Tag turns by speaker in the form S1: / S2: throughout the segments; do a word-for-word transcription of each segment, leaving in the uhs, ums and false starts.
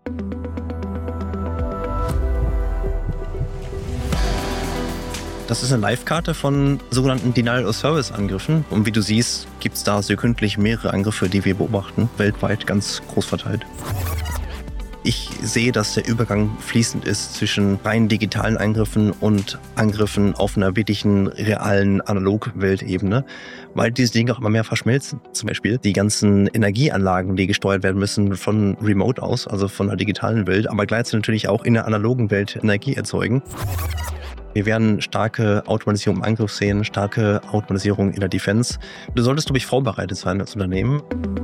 S1: Das ist eine Live-Karte von sogenannten Denial-of-Service-Angriffen. Und wie du siehst, gibt es da sekündlich mehrere Angriffe, die wir beobachten, weltweit ganz groß verteilt. Ich sehe, dass der Übergang fließend ist zwischen rein digitalen Angriffen und Angriffen auf einer wirklichen, realen Analog-Weltebene, weil diese Dinge auch immer mehr verschmelzen. Zum Beispiel die ganzen Energieanlagen, die gesteuert werden müssen von Remote aus, also von der digitalen Welt, aber gleichzeitig natürlich auch in der analogen Welt Energie erzeugen. Wir werden starke Automatisierung im Angriff sehen, starke Automatisierung in der Defense. Du solltest, glaube ich, vorbereitet sein als Unternehmen.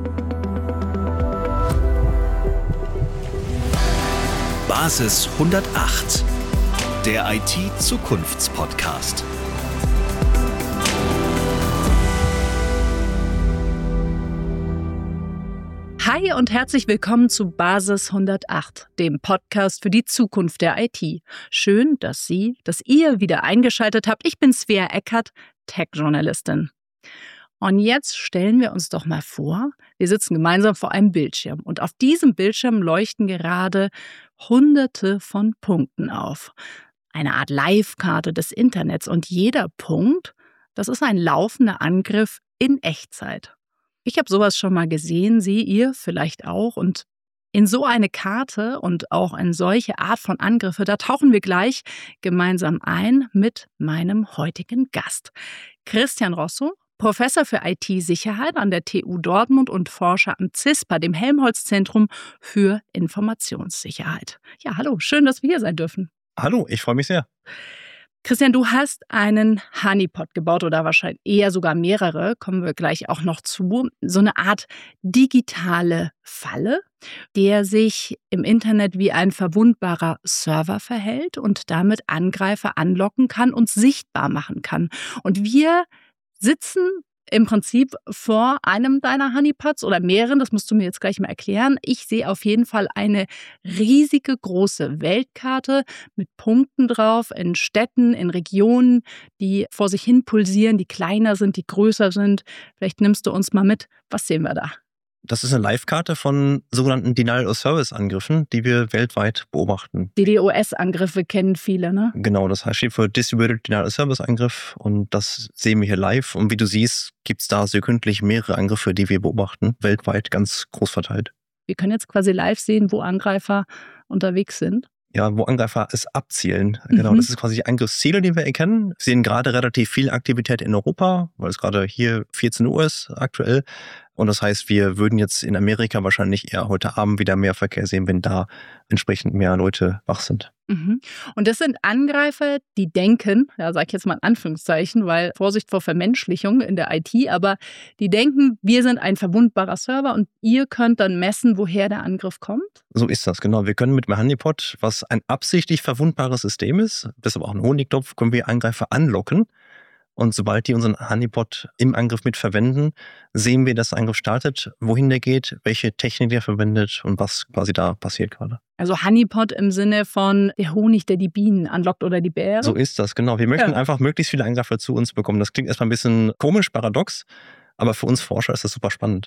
S2: Basis hundertacht, der I T-Zukunftspodcast.
S3: Hi und herzlich willkommen zu Basis hundertacht, dem Podcast für die Zukunft der I T. Schön, dass Sie, dass ihr wieder eingeschaltet habt. Ich bin Svea Eckert, Tech-Journalistin. Und jetzt stellen wir uns doch mal vor, wir sitzen gemeinsam vor einem Bildschirm und auf diesem Bildschirm leuchten gerade Hunderte von Punkten auf. Eine Art Live-Karte des Internets und jeder Punkt, das ist ein laufender Angriff in Echtzeit. Ich habe sowas schon mal gesehen, Sie, ihr vielleicht auch. Und in so eine Karte und auch in solche Art von Angriffe, da tauchen wir gleich gemeinsam ein mit meinem heutigen Gast. Christian Rosso, Professor für I T-Sicherheit an der T U Dortmund und Forscher am CISPA, dem Helmholtz-Zentrum für Informationssicherheit. Ja, hallo, schön, dass wir hier sein dürfen.
S1: Hallo, ich freue mich sehr.
S3: Christian, du hast einen Honeypot gebaut oder wahrscheinlich eher sogar mehrere, kommen wir gleich auch noch zu. So eine Art digitale Falle, der sich im Internet wie ein verwundbarer Server verhält und damit Angreifer anlocken kann und sichtbar machen kann. Und wir sitzen im Prinzip vor einem deiner Honeypots oder mehreren, das musst du mir jetzt gleich mal erklären. Ich sehe auf jeden Fall eine riesige große Weltkarte mit Punkten drauf in Städten, in Regionen, die vor sich hin pulsieren, die kleiner sind, die größer sind. Vielleicht nimmst du uns mal mit. Was sehen wir da?
S1: Das ist eine Live-Karte von sogenannten Denial-of-Service-Angriffen, die wir weltweit beobachten.
S3: D DOS-Angriffe kennen viele, ne?
S1: Genau, das heißt, steht für Distributed Denial-of-Service-Angriff und das sehen wir hier live. Und wie du siehst, gibt es da sekündlich mehrere Angriffe, die wir beobachten, weltweit ganz groß verteilt.
S3: Wir können jetzt quasi live sehen, wo Angreifer unterwegs sind.
S1: Ja, wo Angreifer es abzielen. Genau,
S3: Mhm.
S1: das ist quasi die Angriffsziele, die wir erkennen. Wir sehen gerade relativ viel Aktivität in Europa, weil es gerade hier vierzehn Uhr ist aktuell. Und das heißt, wir würden jetzt in Amerika wahrscheinlich eher heute Abend wieder mehr Verkehr sehen, wenn da entsprechend mehr Leute wach sind.
S3: Mhm. Und das sind Angreifer, die denken, ja, sag ich jetzt mal in Anführungszeichen, weil Vorsicht vor Vermenschlichung in der I T, aber die denken, wir sind ein verwundbarer Server und ihr könnt dann messen, woher der Angriff kommt?
S1: So ist das, genau. Wir können mit dem Honeypot, was ein absichtlich verwundbares System ist, deshalb auch ein Honigtopf, können wir Angreifer anlocken. Und sobald die unseren Honeypot im Angriff mit verwenden, sehen wir, dass der Angriff startet, wohin der geht, welche Technik der verwendet und was quasi da passiert gerade.
S3: Also Honeypot im Sinne von der Honig, der die Bienen anlockt oder die Beere?
S1: So ist das, genau. Wir möchten
S3: Ja.
S1: einfach möglichst viele Angreifer zu uns bekommen. Das klingt erstmal ein bisschen komisch, paradox, aber für uns Forscher ist das super spannend.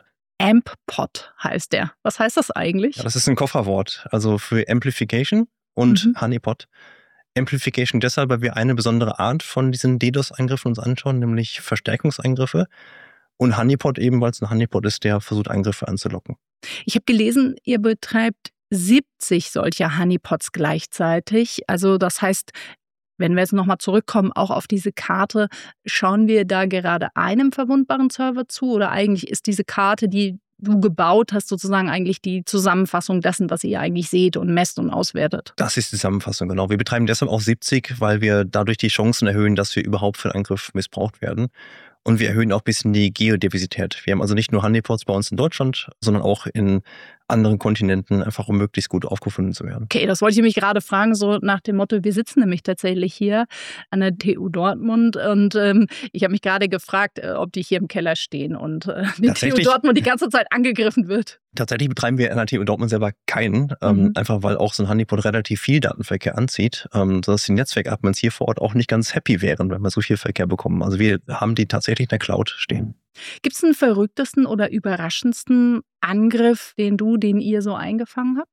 S3: Amppot heißt der. Was heißt das eigentlich?
S1: Ja, das ist ein Kofferwort, also für Amplification und
S3: Mhm.
S1: Honeypot. Amplification deshalb, weil wir eine besondere Art von diesen DDoS-Angriffen uns anschauen, nämlich Verstärkungsangriffe. Und Honeypot eben, weil es ein Honeypot ist, der versucht, Angriffe anzulocken.
S3: Ich habe gelesen, ihr betreibt siebzig solcher Honeypots gleichzeitig. Also das heißt, wenn wir jetzt nochmal zurückkommen, auch auf diese Karte, schauen wir da gerade einem verwundbaren Server zu oder eigentlich ist diese Karte, die du gebaut hast, sozusagen eigentlich die Zusammenfassung dessen, was ihr eigentlich seht und messt und auswertet?
S1: Das ist die Zusammenfassung, genau. Wir betreiben deshalb auch siebzig, weil wir dadurch die Chancen erhöhen, dass wir überhaupt für einen Angriff missbraucht werden. Und wir erhöhen auch ein bisschen die Geodiversität. Wir haben also nicht nur Honeypots bei uns in Deutschland, sondern auch in anderen Kontinenten, einfach um möglichst gut aufgefunden zu werden.
S3: Okay, das wollte ich mich gerade fragen, so nach dem Motto, wir sitzen nämlich tatsächlich hier an der T U Dortmund und ähm, ich habe mich gerade gefragt, äh, ob die hier im Keller stehen und äh, die T U Dortmund die ganze Zeit angegriffen wird.
S1: Tatsächlich betreiben wir an der T U Dortmund selber keinen, ähm,
S3: Mhm.
S1: einfach weil auch so ein Honeypot relativ viel Datenverkehr anzieht, ähm, sodass die Netzwerkadmins hier vor Ort auch nicht ganz happy wären, wenn wir so viel Verkehr bekommen. Also wir haben die tatsächlich in der Cloud stehen.
S3: Gibt es einen verrücktesten oder überraschendsten Angriff, den du, den ihr so eingefangen habt?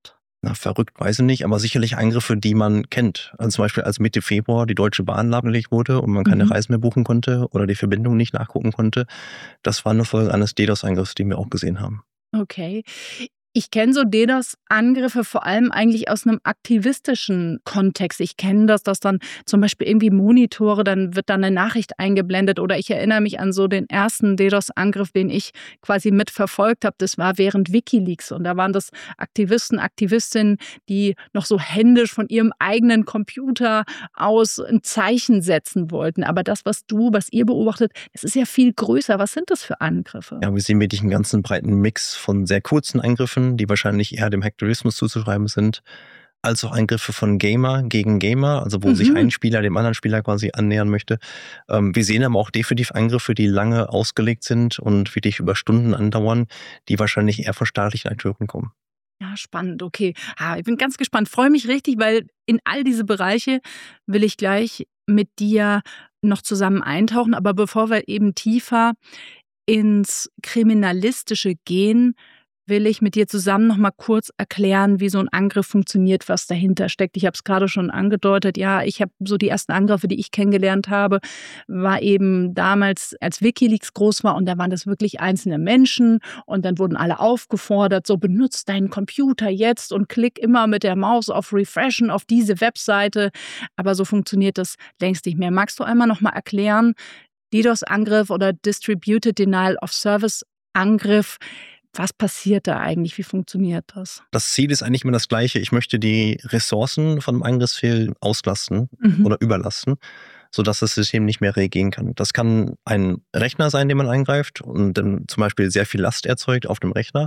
S1: Na, verrückt weiß ich nicht, aber sicherlich Eingriffe, die man kennt. Also zum Beispiel als Mitte Februar die Deutsche Bahn lahmgelegt wurde und man keine mhm. Reisen mehr buchen konnte oder die Verbindung nicht nachgucken konnte. Das war eine Folge eines DDoS-Eingriffs, den wir auch gesehen haben.
S3: Okay. Ich kenne so DDoS-Angriffe vor allem eigentlich aus einem aktivistischen Kontext. Ich kenne das, dass dann zum Beispiel irgendwie Monitore, dann wird dann eine Nachricht eingeblendet oder ich erinnere mich an so den ersten DDoS-Angriff, den ich quasi mitverfolgt habe. Das war während WikiLeaks und da waren das Aktivisten, Aktivistinnen, die noch so händisch von ihrem eigenen Computer aus ein Zeichen setzen wollten. Aber das, was du, was ihr beobachtet, das ist ja viel größer. Was sind das für Angriffe?
S1: Ja, wir sehen wirklich einen ganzen breiten Mix von sehr kurzen Eingriffen, die wahrscheinlich eher dem Hacktivismus zuzuschreiben sind, als auch Eingriffe von Gamer gegen Gamer, also wo mhm. sich ein Spieler dem anderen Spieler quasi annähern möchte. Ähm, wir sehen aber auch definitiv Eingriffe, die lange ausgelegt sind und wirklich über Stunden andauern, die wahrscheinlich eher von staatlichen Akteuren kommen.
S3: Ja, spannend, okay. Ah, ich bin ganz gespannt, freue mich richtig, weil in all diese Bereiche will ich gleich mit dir noch zusammen eintauchen. Aber bevor wir eben tiefer ins Kriminalistische gehen, will ich mit dir zusammen noch mal kurz erklären, wie so ein Angriff funktioniert, was dahinter steckt. Ich habe es gerade schon angedeutet. Ja, ich habe so die ersten Angriffe, die ich kennengelernt habe, war eben damals, als WikiLeaks groß war und da waren das wirklich einzelne Menschen und dann wurden alle aufgefordert, so benutzt deinen Computer jetzt und klick immer mit der Maus auf Refreshen auf diese Webseite. Aber so funktioniert das längst nicht mehr. Magst du einmal noch mal erklären, DDoS-Angriff oder Distributed Denial of Service Angriff, was passiert da eigentlich? Wie funktioniert das?
S1: Das Ziel ist eigentlich immer das gleiche. Ich möchte die Ressourcen von einem Angriffsziel auslasten mhm. oder überlasten, sodass das System nicht mehr reagieren kann. Das kann ein Rechner sein, den man eingreift und dann zum Beispiel sehr viel Last erzeugt auf dem Rechner.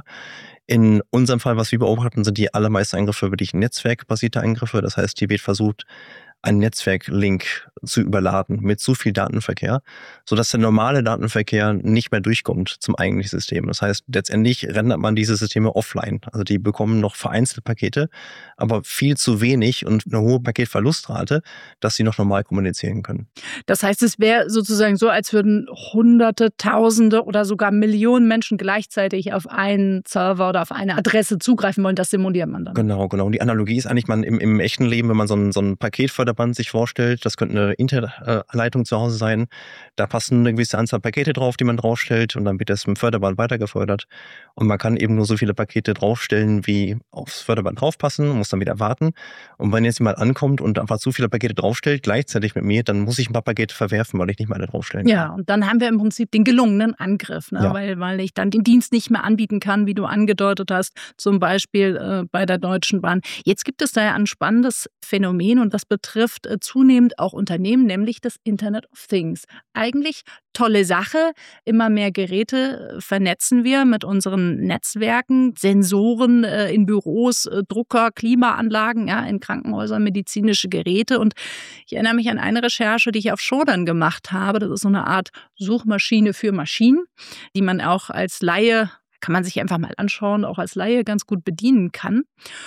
S1: In unserem Fall, was wir beobachten, sind die allermeisten Eingriffe wirklich netzwerkbasierte Eingriffe. Das heißt, hier wird versucht, einen Netzwerklink zu überladen mit zu viel Datenverkehr, sodass der normale Datenverkehr nicht mehr durchkommt zum eigentlichen System. Das heißt, letztendlich rendert man diese Systeme offline. Also die bekommen noch vereinzelt Pakete, aber viel zu wenig und eine hohe Paketverlustrate, dass sie noch normal kommunizieren können.
S3: Das heißt, es wäre sozusagen so, als würden Hunderte, Tausende oder sogar Millionen Menschen gleichzeitig auf einen Server oder auf eine Adresse zugreifen wollen. Das simuliert man dann.
S1: Genau, genau. Und die Analogie ist eigentlich, man im, im echten Leben, wenn man so ein, so ein Paketförderband sich vorstellt, das könnte eine Internetleitung zu Hause sein, da passen eine gewisse Anzahl Pakete drauf, die man draufstellt und dann wird das mit dem Förderband weitergefördert und man kann eben nur so viele Pakete draufstellen, wie aufs Förderband draufpassen und muss dann wieder warten und wenn jetzt jemand ankommt und einfach zu viele Pakete draufstellt, gleichzeitig mit mir, dann muss ich ein paar Pakete verwerfen, weil ich nicht mehr alle draufstellen kann.
S3: Ja, und dann haben wir im Prinzip den gelungenen Angriff, ne? ja. weil, weil ich dann den Dienst nicht mehr anbieten kann, wie du angedeutet hast, zum Beispiel äh, bei der Deutschen Bahn. Jetzt gibt es da ja ein spannendes Phänomen und das betrifft zunehmend auch Unternehmen, nämlich das Internet of Things. Eigentlich tolle Sache. Immer mehr Geräte vernetzen wir mit unseren Netzwerken, Sensoren äh, in Büros, äh, Drucker, Klimaanlagen, ja, in Krankenhäusern, medizinische Geräte. Und ich erinnere mich an eine Recherche, die ich auf Shodan gemacht habe. Das ist so eine Art Suchmaschine für Maschinen, die man auch als Laie, kann man sich einfach mal anschauen, auch als Laie ganz gut bedienen kann.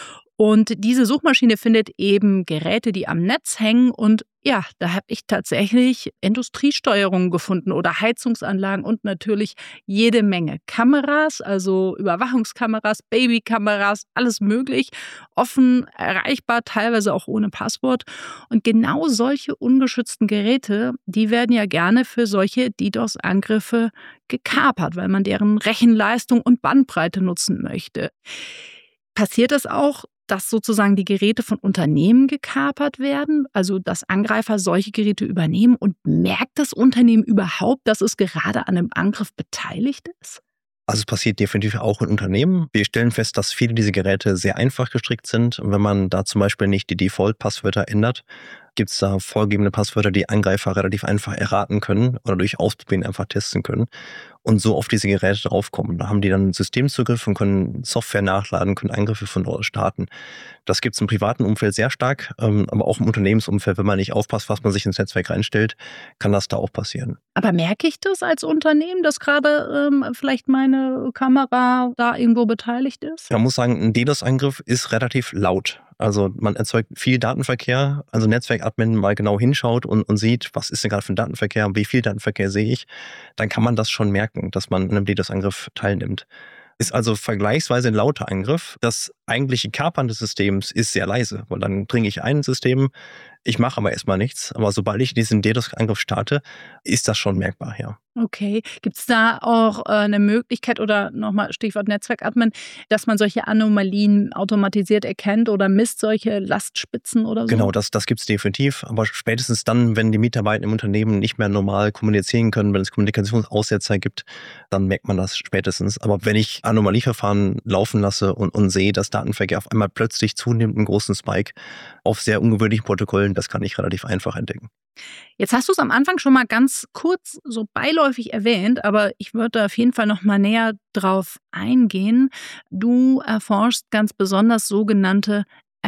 S3: Und diese Suchmaschine findet eben Geräte, die am Netz hängen. Und ja, da habe ich tatsächlich Industriesteuerungen gefunden oder Heizungsanlagen und natürlich jede Menge Kameras, also Überwachungskameras, Babykameras, alles möglich, offen erreichbar, teilweise auch ohne Passwort. Und genau solche ungeschützten Geräte, die werden ja gerne für solche DDoS-Angriffe gekapert, weil man deren Rechenleistung und Bandbreite nutzen möchte. Passiert es auch, dass sozusagen die Geräte von Unternehmen gekapert werden, also dass Angreifer solche Geräte übernehmen und merkt das Unternehmen überhaupt, dass es gerade an einem Angriff beteiligt ist?
S1: Also es passiert definitiv auch in Unternehmen. Wir stellen fest, dass viele dieser Geräte sehr einfach gestrickt sind. Und wenn man da zum Beispiel nicht die Default-Passwörter ändert, gibt es da vorgegebene Passwörter, die Angreifer relativ einfach erraten können oder durch Ausprobieren einfach testen können und so auf diese Geräte draufkommen. Da haben die dann Systemzugriff und können Software nachladen, können Eingriffe von dort starten. Das gibt es im privaten Umfeld sehr stark, aber auch im Unternehmensumfeld, wenn man nicht aufpasst, was man sich ins Netzwerk reinstellt, kann das da auch passieren.
S3: Aber merke ich das als Unternehmen, dass gerade ähm, vielleicht meine Kamera da irgendwo beteiligt ist?
S1: Man muss sagen, ein DDoS-Angriff ist relativ laut. Also man erzeugt viel Datenverkehr, also Netzwerkadmin mal genau hinschaut und, und sieht, was ist denn gerade für ein Datenverkehr, wie viel Datenverkehr sehe ich, dann kann man das schon merken, dass man an einem DDoS-Angriff teilnimmt. Ist also vergleichsweise ein lauter Angriff. Das eigentliche Kapern des Systems ist sehr leise, weil dann bringe ich ein System, ich mache aber erstmal nichts. Aber sobald ich diesen DDoS-Angriff starte, ist das schon merkbar, ja.
S3: Okay. Gibt es da auch äh, eine Möglichkeit oder nochmal Stichwort Netzwerkadmin, dass man solche Anomalien automatisiert erkennt oder misst solche Lastspitzen oder so?
S1: Genau, das, das gibt es definitiv. Aber spätestens dann, wenn die Mitarbeiter im Unternehmen nicht mehr normal kommunizieren können, wenn es Kommunikationsaussetzer gibt, dann merkt man das spätestens. Aber wenn ich Anomalieverfahren laufen lasse und, und sehe, dass Datenverkehr auf einmal plötzlich zunimmt, einen großen Spike auf sehr ungewöhnlichen Protokollen, das kann ich relativ einfach entdecken.
S3: Jetzt hast du es am Anfang schon mal ganz kurz so beiläufig erwähnt, aber ich würde auf jeden Fall noch mal näher drauf eingehen. Du erforschst ganz besonders sogenannte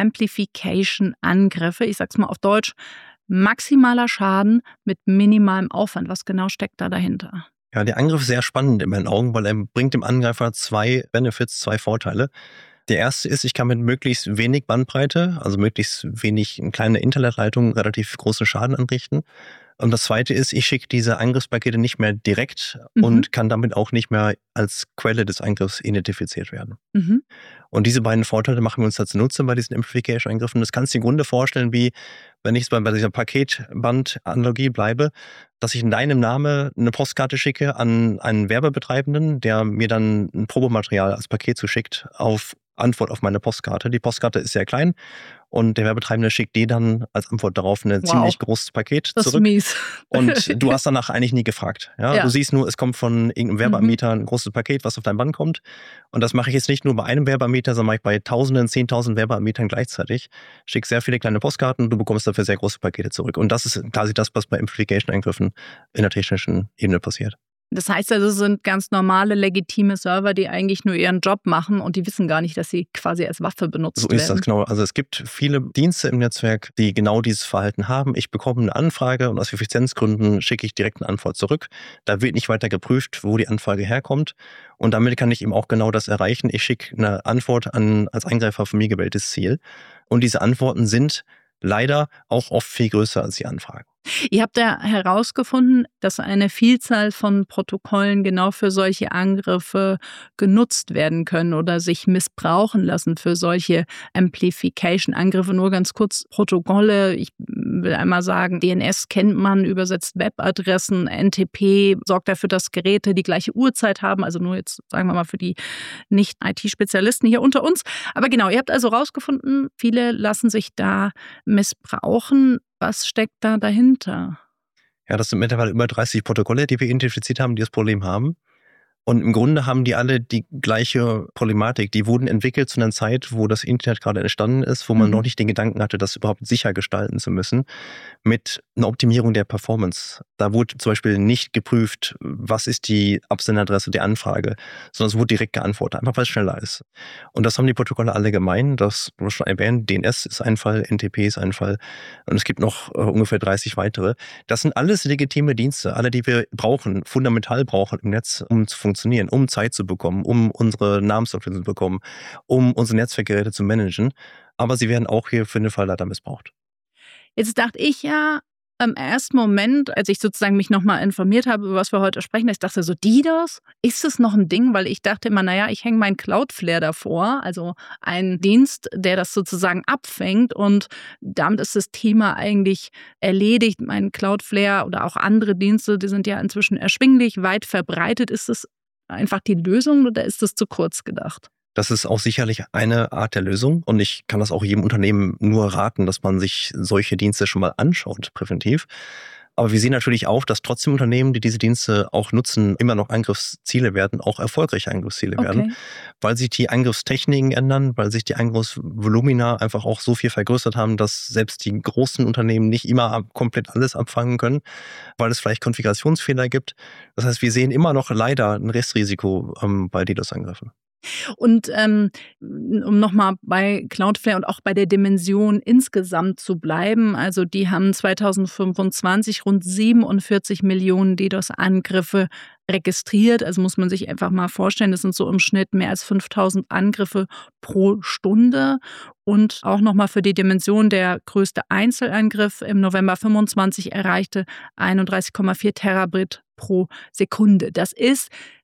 S3: Amplification-Angriffe. Ich sag's mal auf Deutsch, maximaler Schaden mit minimalem Aufwand. Was genau steckt da dahinter?
S1: Ja, der Angriff ist sehr spannend in meinen Augen, weil er bringt dem Angreifer zwei Benefits, zwei Vorteile. Der erste ist, ich kann mit möglichst wenig Bandbreite, also möglichst wenig eine kleine Internetleitung, relativ großen Schaden anrichten. Und das zweite ist, ich schicke diese Angriffspakete nicht mehr direkt mhm. und kann damit auch nicht mehr als Quelle des Angriffs identifiziert werden. Mhm. Und diese beiden Vorteile machen wir uns dazu Nutze bei diesen Amplification-Angriffen. Das kannst du dir im Grunde vorstellen, wie wenn ich bei dieser Paketband-Analogie bleibe, dass ich in deinem Namen eine Postkarte schicke an einen Werbebetreibenden, der mir dann ein Probematerial als Paket zuschickt auf Antwort auf meine Postkarte. Die Postkarte ist sehr klein und der Werbetreibende schickt dir dann als Antwort darauf ein wow. ziemlich großes Paket
S3: das
S1: zurück.
S3: Ist mies.
S1: Und du hast danach eigentlich nie gefragt. Ja? Ja. Du siehst nur, es kommt von irgendeinem Werbeanbieter ein großes Paket, was auf dein Band kommt. Und das mache ich jetzt nicht nur bei einem Werbeanbieter, sondern mache ich bei Tausenden, Zehntausend Werbeanbietern gleichzeitig. Schick sehr viele kleine Postkarten und du bekommst dafür sehr große Pakete zurück. Und das ist quasi das, was bei Amplification-Angriffen in der technischen Ebene passiert.
S3: Das heißt also, es sind ganz normale, legitime Server, die eigentlich nur ihren Job machen und die wissen gar nicht, dass sie quasi als Waffe benutzt werden.
S1: So ist das, genau. Also es gibt viele Dienste im Netzwerk, die genau dieses Verhalten haben. Ich bekomme eine Anfrage und aus Effizienzgründen schicke ich direkt eine Antwort zurück. Da wird nicht weiter geprüft, wo die Anfrage herkommt. Und damit kann ich eben auch genau das erreichen. Ich schicke eine Antwort an als Angreifer von mir gewähltes Ziel. Und diese Antworten sind leider auch oft viel größer als die Anfragen.
S3: Ihr habt ja herausgefunden, dass eine Vielzahl von Protokollen genau für solche Angriffe genutzt werden können oder sich missbrauchen lassen für solche Amplification-Angriffe. Nur ganz kurz Protokolle. Ich will einmal sagen, D N S kennt man, übersetzt Webadressen. N T P sorgt dafür, dass Geräte die gleiche Uhrzeit haben. Also nur jetzt, sagen wir mal, für die Nicht-I T-Spezialisten hier unter uns. Aber genau, ihr habt also herausgefunden, viele lassen sich da missbrauchen. Was steckt da dahinter?
S1: Ja, das sind mittlerweile über dreißig Protokolle, die wir identifiziert haben, die das Problem haben. Und im Grunde haben die alle die gleiche Problematik. Die wurden entwickelt zu einer Zeit, wo das Internet gerade entstanden ist, wo man mhm. noch nicht den Gedanken hatte, das überhaupt sicher gestalten zu müssen, mit einer Optimierung der Performance. Da wurde zum Beispiel nicht geprüft, was ist die Absenderadresse der Anfrage, sondern es wurde direkt geantwortet, einfach weil es schneller ist. Und das haben die Protokolle alle gemein. Das wurde schon erwähnt, D N S ist ein Fall, N T P ist ein Fall und es gibt noch äh, ungefähr dreißig weitere. Das sind alles legitime Dienste, alle, die wir brauchen, fundamental brauchen im Netz, um zu funktionieren. funktionieren, um Zeit zu bekommen, um unsere Namenssoftware zu bekommen, um unsere Netzwerkgeräte zu managen. Aber sie werden auch hier für den Fall leider missbraucht.
S3: Jetzt dachte ich ja im ersten Moment, als ich sozusagen mich nochmal informiert habe, über was wir heute sprechen, ich dachte so, DDoS, ist das noch ein Ding? Weil ich dachte immer, naja, ich hänge meinen Cloudflare davor, also ein Dienst, der das sozusagen abfängt und damit ist das Thema eigentlich erledigt. Mein Cloudflare oder auch andere Dienste, die sind ja inzwischen erschwinglich, weit verbreitet. Ist das einfach die Lösung oder ist das zu kurz gedacht?
S1: Das ist auch sicherlich eine Art der Lösung und ich kann das auch jedem Unternehmen nur raten, dass man sich solche Dienste schon mal anschaut, präventiv. Aber wir sehen natürlich auch, dass trotzdem Unternehmen, die diese Dienste auch nutzen, immer noch Angriffsziele werden, auch erfolgreiche Angriffsziele okay. werden, weil sich die Angriffstechniken ändern, weil sich die Angriffsvolumina einfach auch so viel vergrößert haben, dass selbst die großen Unternehmen nicht immer komplett alles abfangen können, weil es vielleicht Konfigurationsfehler gibt. Das heißt, wir sehen immer noch leider ein Restrisiko ähm, bei DDoS-Angriffen.
S3: Und ähm, um nochmal bei Cloudflare und auch bei der Dimension insgesamt zu bleiben, also die haben zweitausendfünfundzwanzig rund siebenundvierzig Millionen DDoS-Angriffe registriert. Also muss man sich einfach mal vorstellen, das sind so im Schnitt mehr als fünftausend Angriffe pro Stunde. Und auch nochmal für die Dimension, der größte Einzelangriff im November fünfundzwanzig erreichte einunddreißig Komma vier Terabit pro Sekunde. Das ist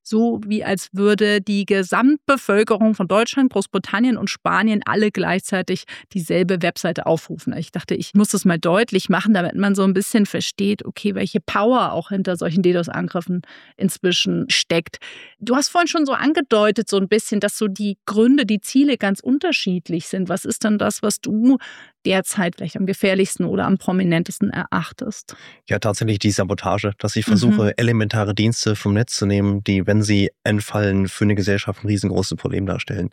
S3: so wie als würde die Gesamtbevölkerung von Deutschland, Großbritannien und Spanien alle gleichzeitig dieselbe Webseite aufrufen. Ich dachte, ich muss das mal deutlich machen, damit man so ein bisschen versteht, okay, welche Power auch hinter solchen DDoS-Angriffen inzwischen steckt. Du hast vorhin schon so angedeutet, so ein bisschen, dass so die Gründe, die Ziele ganz unterschiedlich sind. Was ist dann das, was du derzeit vielleicht am gefährlichsten oder am prominentesten erachtest?
S1: Ja, tatsächlich die Sabotage, dass ich versuche, mhm. elementare Dienste vom Netz zu nehmen, die, wenn sie entfallen, für eine Gesellschaft ein riesengroßes Problem darstellen.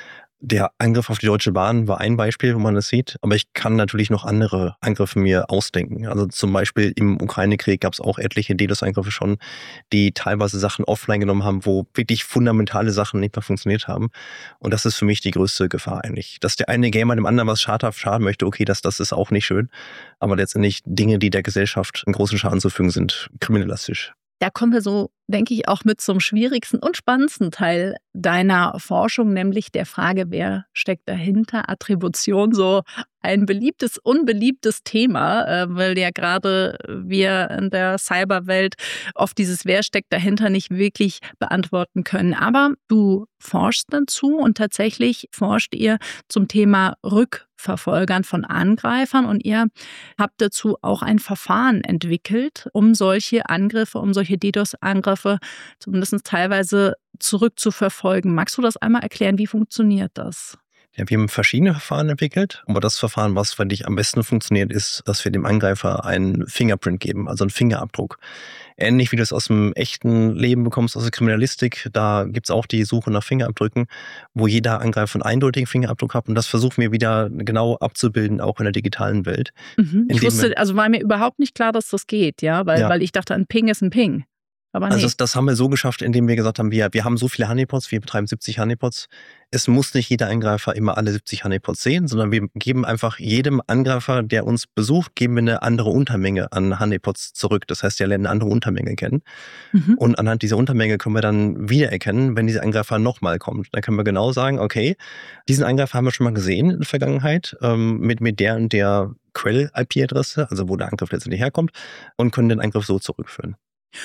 S1: Der Angriff auf die Deutsche Bahn war ein Beispiel, wo man das sieht, aber ich kann natürlich noch andere Angriffe mir ausdenken. Also zum Beispiel im Ukraine-Krieg gab es auch etliche DDoS-Angriffe schon, die teilweise Sachen offline genommen haben, wo wirklich fundamentale Sachen nicht mehr funktioniert haben. Und das ist für mich die größte Gefahr eigentlich. Dass der eine Gamer dem anderen was schadhaft schaden möchte, okay, das, das ist auch nicht schön. Aber letztendlich Dinge, die der Gesellschaft einen großen Schaden zufügen, sind kriminalistisch.
S3: Da kommen wir so, denke ich, auch mit zum schwierigsten und spannendsten Teil deiner Forschung, nämlich der Frage, wer steckt dahinter? Attribution, so ein beliebtes, unbeliebtes Thema, weil ja gerade wir in der Cyberwelt oft dieses Wer steckt dahinter nicht wirklich beantworten können. Aber du forschst dazu und tatsächlich forscht ihr zum Thema Rückverfolgern von Angreifern und ihr habt dazu auch ein Verfahren entwickelt, um solche Angriffe, um solche DDoS-Angriffe zumindest teilweise zurückzuverfolgen. Magst du das einmal erklären? Wie funktioniert das?
S1: Ja, wir haben verschiedene Verfahren entwickelt, aber das Verfahren, was für dich am besten funktioniert, ist, dass wir dem Angreifer einen Fingerprint geben, also einen Fingerabdruck. Ähnlich wie du es aus dem echten Leben bekommst, aus der Kriminalistik, da gibt es auch die Suche nach Fingerabdrücken, wo jeder Angreifer einen eindeutigen Fingerabdruck hat und das versuchen wir wieder genau abzubilden, auch in der digitalen Welt.
S3: Mhm. Ich wusste, also war mir überhaupt nicht klar, dass das geht, ja, weil, ja. weil ich dachte, ein Ping ist ein Ping. Aber nee.
S1: Also das, das haben wir so geschafft, indem wir gesagt haben, wir, wir haben so viele Honeypots, wir betreiben siebzig Honeypots. Es muss nicht jeder Angreifer immer alle siebzig Honeypots sehen, sondern wir geben einfach jedem Angreifer, der uns besucht, geben wir eine andere Untermenge an Honeypots zurück. Das heißt, er lernt eine andere Untermenge kennen. Mhm. Und anhand dieser Untermenge können wir dann wiedererkennen, wenn dieser Angreifer nochmal kommt. Dann können wir genau sagen, okay, diesen Angreifer haben wir schon mal gesehen in der Vergangenheit, ähm, mit, mit der und der Quell-I P-Adresse, also wo der Angriff letztendlich herkommt, und können den Angriff so zurückführen.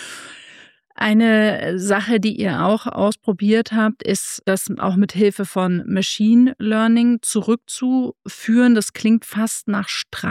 S3: Eine Sache, die ihr auch ausprobiert habt, ist, das auch mit Hilfe von Machine Learning zurückzuführen. Das klingt fast nach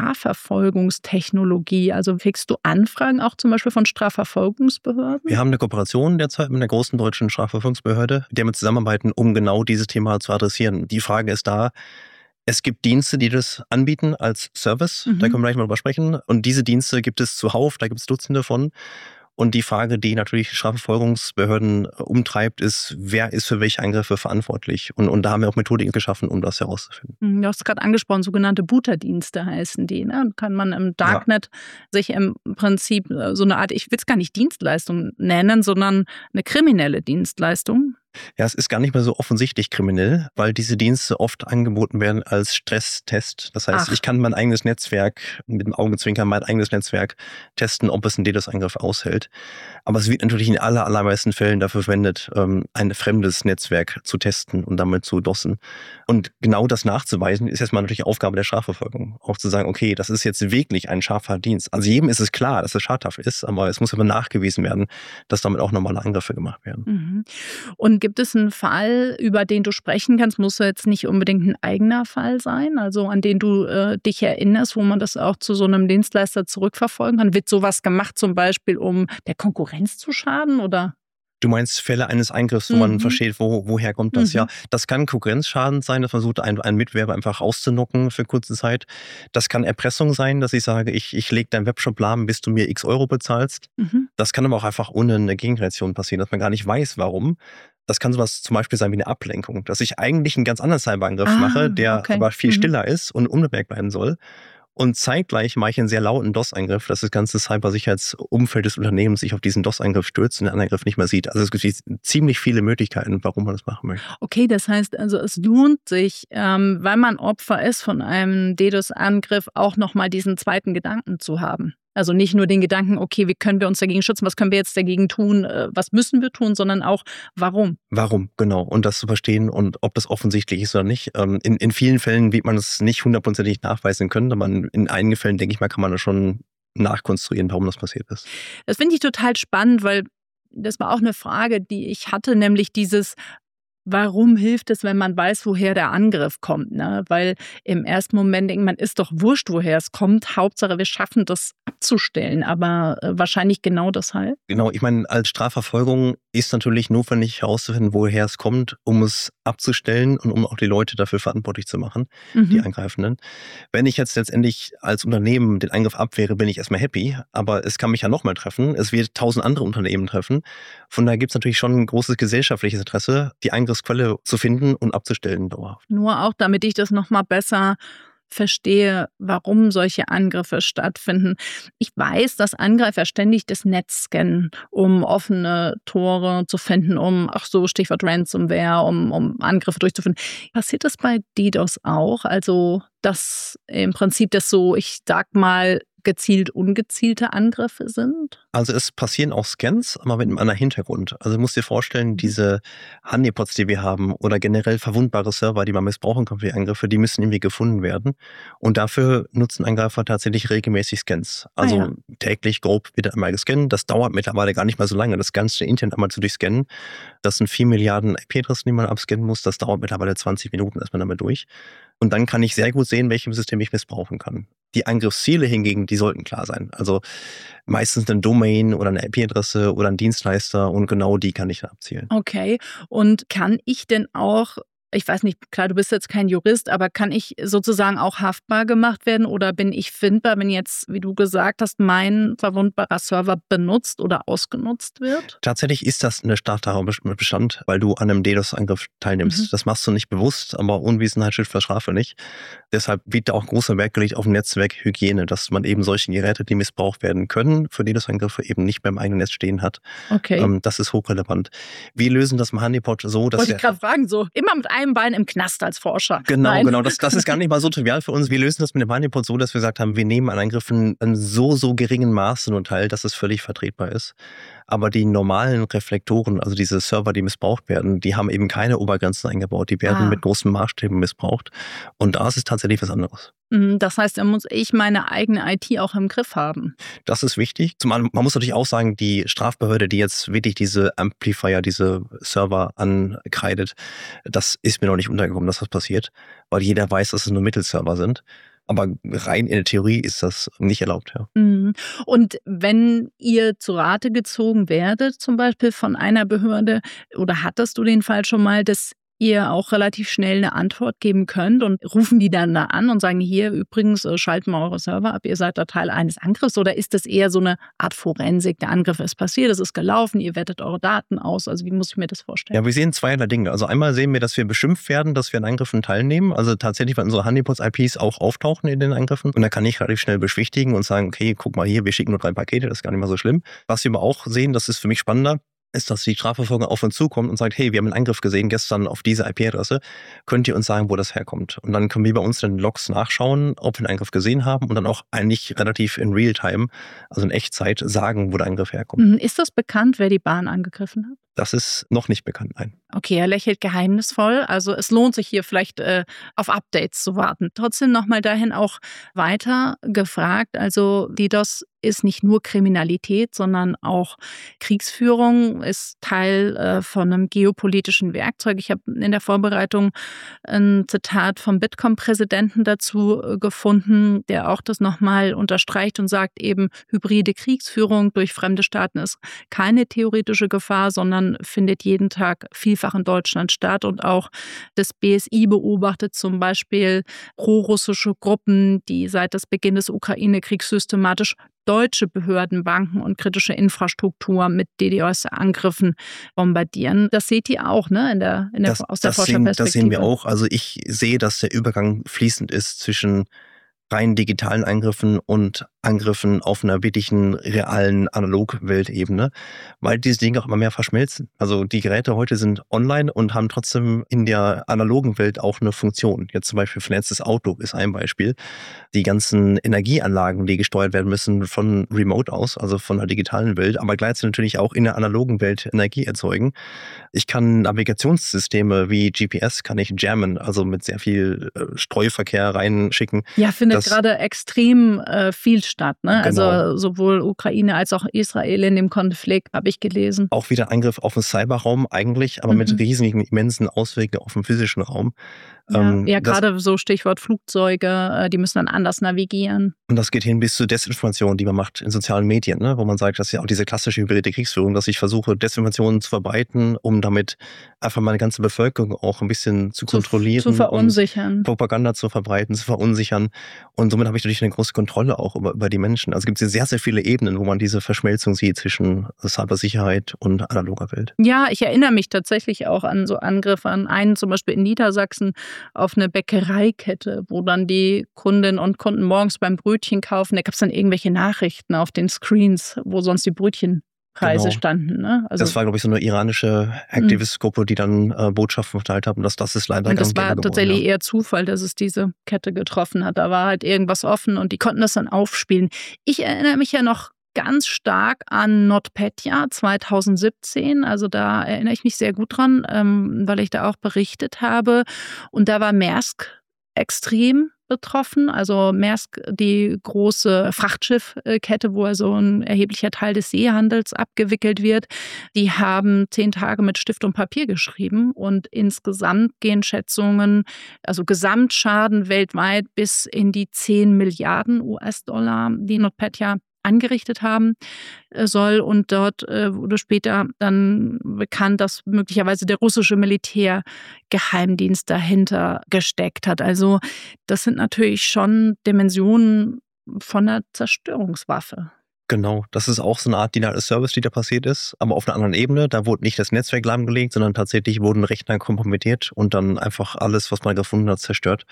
S3: Strafverfolgungstechnologie. Also kriegst du Anfragen auch zum Beispiel von Strafverfolgungsbehörden?
S1: Wir haben eine Kooperation derzeit mit einer großen deutschen Strafverfolgungsbehörde, der wir zusammenarbeiten, um genau dieses Thema zu adressieren. Die Frage ist da, es gibt Dienste, die das anbieten als Service. Mhm. Da können wir gleich mal drüber sprechen. Und diese Dienste gibt es zuhauf, da gibt es Dutzende von. Und die Frage, die natürlich Strafverfolgungsbehörden umtreibt, ist, wer ist für welche Angriffe verantwortlich? Und, und da haben wir auch Methodiken geschaffen, um das herauszufinden.
S3: Du hast es gerade angesprochen, sogenannte Booterdienste heißen die. Ne? Kann man im Darknet ja. sich im Prinzip so eine Art, ich will es gar nicht Dienstleistung nennen, sondern eine kriminelle Dienstleistung.
S1: Ja, es ist gar nicht mehr so offensichtlich kriminell, weil diese Dienste oft angeboten werden als Stresstest. Das heißt, Ach. ich kann mein eigenes Netzwerk, mit dem Augenzwinkern mein eigenes Netzwerk testen, ob es einen DDoS-Angriff aushält. Aber es wird natürlich in aller, allermeisten Fällen dafür verwendet, ein fremdes Netzwerk zu testen und damit zu dossen. Und genau das nachzuweisen, ist erstmal natürlich Aufgabe der Strafverfolgung. Auch zu sagen, okay, das ist jetzt wirklich ein scharfer Dienst. Also jedem ist es klar, dass es schadhaft ist, aber es muss aber nachgewiesen werden, dass damit auch normale Angriffe gemacht werden.
S3: Mhm. Und gibt es einen Fall, über den du sprechen kannst? Muss jetzt nicht unbedingt ein eigener Fall sein, also an den du äh, dich erinnerst, wo man das auch zu so einem Dienstleister zurückverfolgen kann? Wird sowas gemacht zum Beispiel, um der Konkurrenz zu schaden, oder?
S1: Du meinst Fälle eines Eingriffs, wo mhm. man versteht, wo, woher kommt das? Mhm. Ja, das kann Konkurrenzschaden sein, dass man versucht, einen, einen Mitbewerber einfach auszunocken für kurze Zeit. Das kann Erpressung sein, dass ich sage, ich, ich lege deinen Webshop lahm, bis du mir x Euro bezahlst. Mhm. Das kann aber auch einfach ohne eine Gegenreaktion passieren, dass man gar nicht weiß, warum. Das kann sowas zum Beispiel sein wie eine Ablenkung, dass ich eigentlich einen ganz anderen Cyberangriff ah, mache, der okay. aber viel mhm. stiller ist und unbemerkt bleiben soll. Und zeitgleich mache ich einen sehr lauten DOS-Angriff, dass das ganze Cybersicherheitsumfeld des Unternehmens sich auf diesen DOS-Angriff stürzt und den Angriff nicht mehr sieht. Also es gibt ziemlich viele Möglichkeiten, warum man das machen möchte.
S3: Okay, das heißt also, es lohnt sich, ähm, weil man Opfer ist von einem DDoS-Angriff, auch nochmal diesen zweiten Gedanken zu haben. Also nicht nur den Gedanken, okay, wie können wir uns dagegen schützen, was können wir jetzt dagegen tun, was müssen wir tun, sondern auch, warum.
S1: Warum, genau. Und das zu verstehen und ob das offensichtlich ist oder nicht. In, in vielen Fällen wird man es nicht hundertprozentig nachweisen können, aber in einigen Fällen, denke ich mal, kann man das schon nachkonstruieren, warum das passiert ist.
S3: Das finde ich total spannend, weil das war auch eine Frage, die ich hatte, nämlich dieses, warum hilft es, wenn man weiß, woher der Angriff kommt? Ne? Weil im ersten Moment denkt man, ist doch wurscht, woher es kommt. Hauptsache, wir schaffen das abzustellen. Aber äh, wahrscheinlich genau deshalb.
S1: Genau, ich meine, als Strafverfolgung ist natürlich notwendig herauszufinden, woher es kommt, um es abzustellen und um auch die Leute dafür verantwortlich zu machen, mhm. die Angreifenden. Wenn ich jetzt letztendlich als Unternehmen den Angriff abwehre, bin ich erstmal happy. Aber es kann mich ja nochmal treffen. Es wird tausend andere Unternehmen treffen. Von daher gibt es natürlich schon ein großes gesellschaftliches Interesse, die Angriffsquelle zu finden und abzustellen dauerhaft.
S3: Nur auch, damit ich das nochmal besser verstehe, warum solche Angriffe stattfinden. Ich weiß, dass Angreifer ständig das Netz scannen, um offene Tore zu finden, um, ach so, Stichwort Ransomware, um, um Angriffe durchzuführen. Passiert das bei DDoS auch? Also, dass im Prinzip das so, ich sag mal, gezielt ungezielte Angriffe sind?
S1: Also es passieren auch Scans, aber mit einem anderen Hintergrund. Also du musst dir vorstellen, diese Honeypots, die wir haben oder generell verwundbare Server, die man missbrauchen kann für die Angriffe, die müssen irgendwie gefunden werden. Und dafür nutzen Angreifer tatsächlich regelmäßig Scans. Also ah, ja. täglich grob wird einmal gescannt. Das dauert mittlerweile gar nicht mal so lange, das ganze Internet einmal zu durchscannen. Das sind vier Milliarden I P-Adressen, die man abscannen muss. Das dauert mittlerweile zwanzig Minuten erstmal damit durch. Und dann kann ich sehr gut sehen, welchem System ich missbrauchen kann. Die Angriffsziele hingegen, die sollten klar sein. Also meistens eine Domain oder eine I P-Adresse oder ein Dienstleister und genau die kann ich dann abzielen.
S3: Okay. Und kann ich denn auch, ich weiß nicht, klar, du bist jetzt kein Jurist, aber kann ich sozusagen auch haftbar gemacht werden oder bin ich findbar, wenn jetzt, wie du gesagt hast, mein verwundbarer Server benutzt oder ausgenutzt wird?
S1: Tatsächlich ist das eine Straftatbestand, weil du an einem DDoS-Angriff teilnimmst. Mhm. Das machst du nicht bewusst, aber Unwissenheit schützt vor Strafe nicht. Deshalb wird da auch großer Wert gelegt auf Netzwerkhygiene, dass man eben solche Geräte, die missbraucht werden können, für DDoS-Angriffe eben nicht beim eigenen Netz stehen hat.
S3: Okay.
S1: Ähm, das ist hochrelevant. Wir lösen das im Honeypot so, dass...
S3: Wollte ich gerade fragen, so immer mit einem Bein im Knast als Forscher.
S1: Genau,
S3: Nein.
S1: genau. Das, das ist gar nicht mal so trivial für uns. Wir lösen das mit dem Honeypot so, dass wir gesagt haben, wir nehmen an Angriffen in so, so geringen Maße nur teil, dass es völlig vertretbar ist. Aber die normalen Reflektoren, also diese Server, die missbraucht werden, die haben eben keine Obergrenzen eingebaut. Die werden ah. mit großen Maßstäben missbraucht. Und da ist es tatsächlich was anderes.
S3: Das heißt, da muss ich meine eigene I T auch im Griff haben.
S1: Das ist wichtig. Zumal man muss natürlich auch sagen, die Strafbehörde, die jetzt wirklich diese Amplifier, diese Server ankreidet, das ist mir noch nicht untergekommen, dass das passiert. Weil jeder weiß, dass es nur Mittelserver sind. Aber rein in der Theorie ist das nicht erlaubt, ja.
S3: Und wenn ihr zu Rate gezogen werdet, zum Beispiel von einer Behörde, oder hattest du den Fall schon mal, dass ihr auch relativ schnell eine Antwort geben könnt und rufen die dann da an und sagen, hier übrigens schalten wir eure Server ab, ihr seid da Teil eines Angriffs, oder ist das eher so eine Art Forensik, der Angriff ist passiert, es ist gelaufen, ihr wertet eure Daten aus, also wie muss ich mir das vorstellen?
S1: Ja, wir sehen zweierlei Dinge. Also einmal sehen wir, dass wir beschimpft werden, dass wir an Angriffen teilnehmen, also tatsächlich, weil unsere Honeypots-I Ps auch auftauchen in den Angriffen und da kann ich relativ schnell beschwichtigen und sagen, okay, guck mal hier, wir schicken nur drei Pakete, das ist gar nicht mal so schlimm. Was wir aber auch sehen, das ist für mich spannender, ist, dass die Strafverfolgung auf uns zukommt und sagt, hey, wir haben einen Angriff gesehen gestern auf diese I P-Adresse, könnt ihr uns sagen, wo das herkommt? Und dann können wir bei uns in den Logs nachschauen, ob wir einen Angriff gesehen haben und dann auch eigentlich relativ in Realtime, also in Echtzeit, sagen, wo der Angriff herkommt.
S3: Ist das bekannt, wer die Bahn angegriffen hat?
S1: Das ist noch nicht bekannt, nein.
S3: Okay, er lächelt geheimnisvoll. Also es lohnt sich hier vielleicht äh, auf Updates zu warten. Trotzdem nochmal dahin auch weiter gefragt. Also DDoS ist nicht nur Kriminalität, sondern auch Kriegsführung, ist Teil äh, von einem geopolitischen Werkzeug. Ich habe in der Vorbereitung ein Zitat vom Bitkom-Präsidenten dazu äh, gefunden, der auch das nochmal unterstreicht und sagt eben, hybride Kriegsführung durch fremde Staaten ist keine theoretische Gefahr, sondern findet jeden Tag vielfach in Deutschland statt. Und auch das B S I beobachtet zum Beispiel prorussische Gruppen, die seit des Beginn des Ukraine-Kriegs systematisch deutsche Behörden, Banken und kritische Infrastruktur mit DDoS-Angriffen bombardieren. Das seht ihr auch, ne, in der, in der,
S1: das,
S3: aus der
S1: das
S3: Forscherperspektive.
S1: Sehen, das sehen wir auch. Also ich sehe, dass der Übergang fließend ist zwischen rein digitalen Angriffen und Angriffen auf einer wirklichen, realen Analogweltebene, weil diese Dinge auch immer mehr verschmelzen. Also die Geräte heute sind online und haben trotzdem in der analogen Welt auch eine Funktion. Jetzt zum Beispiel vernetztes Auto ist ein Beispiel. Die ganzen Energieanlagen, die gesteuert werden müssen von Remote aus, also von der digitalen Welt, aber gleichzeitig natürlich auch in der analogen Welt Energie erzeugen. Ich kann Navigationssysteme wie G P S kann ich jammen, also mit sehr viel Streuverkehr reinschicken.
S3: Ja, findet das, gerade extrem äh, viel statt. Ne?
S1: Genau.
S3: Also sowohl Ukraine als auch Israel in dem Konflikt, habe ich gelesen.
S1: Auch wieder Angriff auf den Cyberraum eigentlich, aber mhm. mit riesigen, immensen Auswirkungen auf den physischen Raum.
S3: Ja, ähm, ja gerade so Stichwort Flugzeuge, die müssen dann anders navigieren.
S1: Und das geht hin bis zu Desinformation, die man macht in sozialen Medien, ne? Wo man sagt, das ist ja auch diese klassische hybride Kriegsführung, dass ich versuche, Desinformationen zu verbreiten, um damit einfach meine ganze Bevölkerung auch ein bisschen zu, zu kontrollieren.
S3: Zu verunsichern.
S1: Und Propaganda zu verbreiten, zu verunsichern. Und somit habe ich natürlich eine große Kontrolle auch über, über die Menschen. Also es gibt sehr, sehr viele Ebenen, wo man diese Verschmelzung sieht zwischen Cybersicherheit und analoger Welt.
S3: Ja, ich erinnere mich tatsächlich auch an so Angriffe, an einen zum Beispiel in Niedersachsen auf eine Bäckereikette, wo dann die Kundinnen und Kunden morgens beim Brötchen kaufen, da gab es dann irgendwelche Nachrichten auf den Screens, wo sonst die Brötchenpreise genau. standen. Ne? Also,
S1: das war, glaube ich, so eine iranische Aktivistgruppe, die dann äh, Botschaften verteilt haben. Das, das ist leider
S3: und das war
S1: geworden,
S3: tatsächlich
S1: ja.
S3: eher Zufall, dass es diese Kette getroffen hat. Da war halt irgendwas offen und die konnten das dann aufspielen. Ich erinnere mich ja noch ganz stark an NotPetya zwanzig siebzehn. Also da erinnere ich mich sehr gut dran, ähm, weil ich da auch berichtet habe. Und da war Maersk extrem betroffen. Also Maersk, die große Frachtschiffkette, wo also ein erheblicher Teil des Seehandels abgewickelt wird, die haben zehn Tage mit Stift und Papier geschrieben. Und insgesamt gehen Schätzungen, also Gesamtschaden weltweit bis in die zehn Milliarden U S-Dollar, die NotPetya angerichtet haben soll. Und dort äh, wurde später dann bekannt, dass möglicherweise der russische Militärgeheimdienst dahinter gesteckt hat. Also das sind natürlich schon Dimensionen von einer Zerstörungswaffe.
S1: Genau, das ist auch so eine Art Denial of Service, die da passiert ist, aber auf einer anderen Ebene. Da wurde nicht das Netzwerk lahmgelegt, sondern tatsächlich wurden Rechner kompromittiert und dann einfach alles, was man gefunden hat, zerstört,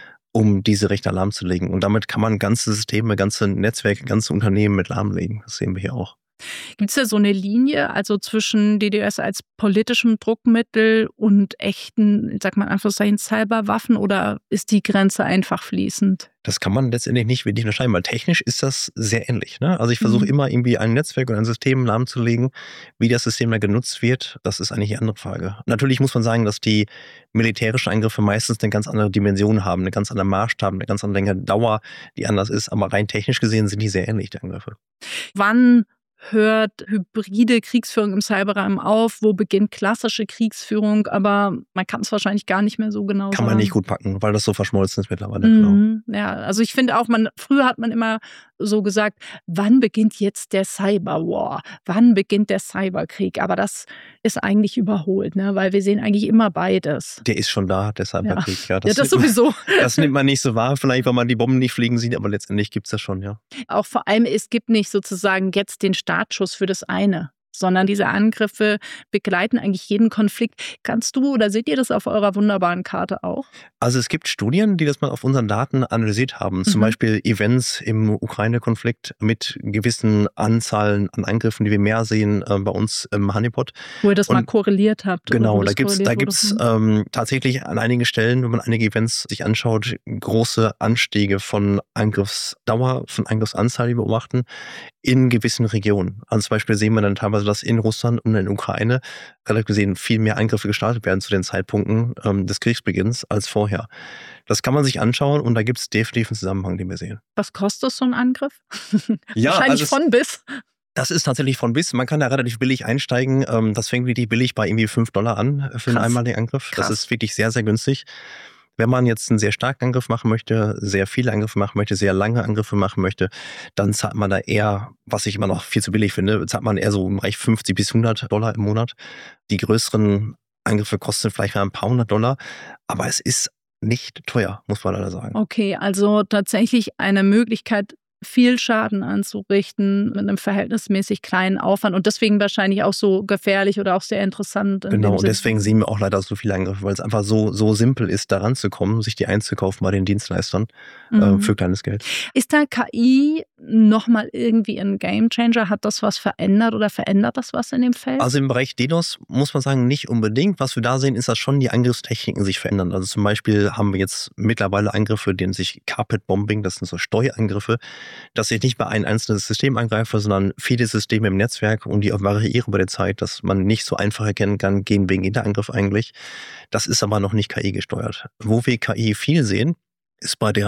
S1: um diese Rechner lahmzulegen. Und damit kann man ganze Systeme, ganze Netzwerke, ganze Unternehmen mit lahmlegen. Das sehen wir hier auch.
S3: Gibt es da so eine Linie, also zwischen D D o S als politischem Druckmittel und echten, ich sag mal in Anführungszeichen, Cyberwaffen, oder ist die Grenze einfach fließend?
S1: Das kann man letztendlich nicht wirklich unterscheiden, weil technisch ist das sehr ähnlich. Ne? Also ich versuche mhm. immer irgendwie ein Netzwerk oder ein System lahmzulegen. Wie das System da genutzt wird, das ist eigentlich eine andere Frage. Natürlich muss man sagen, dass die militärischen Angriffe meistens eine ganz andere Dimension haben, eine ganz andere Maßstab, eine ganz andere Länge, Dauer, die anders ist. Aber rein technisch gesehen sind die sehr ähnlich, die Angriffe.
S3: Wann hört hybride Kriegsführung im Cyberraum auf? Wo beginnt klassische Kriegsführung? Aber man kann es wahrscheinlich gar nicht mehr so genau
S1: kann
S3: sagen.
S1: Kann man nicht gut packen, weil das so verschmolzen ist mittlerweile.
S3: Mhm. Genau. Ja, also ich finde auch, man früher hat man immer so gesagt, wann beginnt jetzt der Cyberwar? Wann beginnt der Cyberkrieg? Aber das ist eigentlich überholt, ne? Weil wir sehen eigentlich immer beides.
S1: Der ist schon da, der Cyberkrieg.
S3: Ja,
S1: ja, das,
S3: ja, das sowieso.
S1: Man, das nimmt man nicht so wahr, vielleicht, weil man die Bomben nicht fliegen sieht, aber letztendlich gibt es das schon, ja.
S3: Auch vor allem, es gibt nicht sozusagen jetzt den Startschuss für das eine, sondern diese Angriffe begleiten eigentlich jeden Konflikt. Kannst du oder seht ihr das auf eurer wunderbaren Karte auch?
S1: Also es gibt Studien, die das mal auf unseren Daten analysiert haben. Mhm. Zum Beispiel Events im Ukraine-Konflikt mit gewissen Anzahlen an Angriffen, die wir mehr sehen äh, bei uns im Honeypot.
S3: Wo ihr das Und mal korreliert habt.
S1: Genau, da gibt es da gibt's, ähm, tatsächlich an einigen Stellen, wenn man einige Events sich anschaut, große Anstiege von Angriffsdauer, von Angriffsanzahl, die wir beobachten, in gewissen Regionen. Also zum Beispiel sehen wir dann teilweise, dass in Russland und in der Ukraine relativ gesehen viel mehr Angriffe gestartet werden zu den Zeitpunkten ähm, des Kriegsbeginns als vorher. Das kann man sich anschauen und da gibt es definitiv einen Zusammenhang, den wir sehen.
S3: Was kostet so ein Angriff?
S1: Ja,
S3: wahrscheinlich
S1: also
S3: von bis.
S1: Das ist tatsächlich von bis. Man kann da relativ billig einsteigen. Das fängt wirklich billig bei irgendwie fünf Dollar an für einen einmaligen Angriff. Krass. Das ist wirklich sehr, sehr günstig. Wenn man jetzt einen sehr starken Angriff machen möchte, sehr viele Angriffe machen möchte, sehr lange Angriffe machen möchte, dann zahlt man da eher, was ich immer noch viel zu billig finde, zahlt man eher so im Bereich fünfzig bis hundert Dollar im Monat. Die größeren Angriffe kosten vielleicht mal ein paar hundert Dollar, aber es ist nicht teuer, muss man leider sagen.
S3: Okay, also tatsächlich eine Möglichkeit, viel Schaden anzurichten mit einem verhältnismäßig kleinen Aufwand und deswegen wahrscheinlich auch so gefährlich oder auch sehr interessant.
S1: Genau, und deswegen sehen wir auch leider so viele Angriffe, weil es einfach so, so simpel ist, da ranzukommen, sich die einzukaufen bei den Dienstleistern mhm. äh, für kleines Geld.
S3: Ist da K I nochmal irgendwie ein Gamechanger? Hat das was verändert oder verändert das was in dem Feld?
S1: Also im Bereich DDoS muss man sagen, nicht unbedingt. Was wir da sehen, ist, dass schon die Angriffstechniken sich verändern. Also zum Beispiel haben wir jetzt mittlerweile Angriffe, die nennen sich Carpet Bombing, das sind so Steuerangriffe, dass ich nicht bei ein einzelnes System angreife, sondern viele Systeme im Netzwerk und die auch variieren über die Zeit, dass man nicht so einfach erkennen kann, gehen wegen Hinterangriff eigentlich. Das ist aber noch nicht K I gesteuert. Wo wir K I viel sehen, ist bei der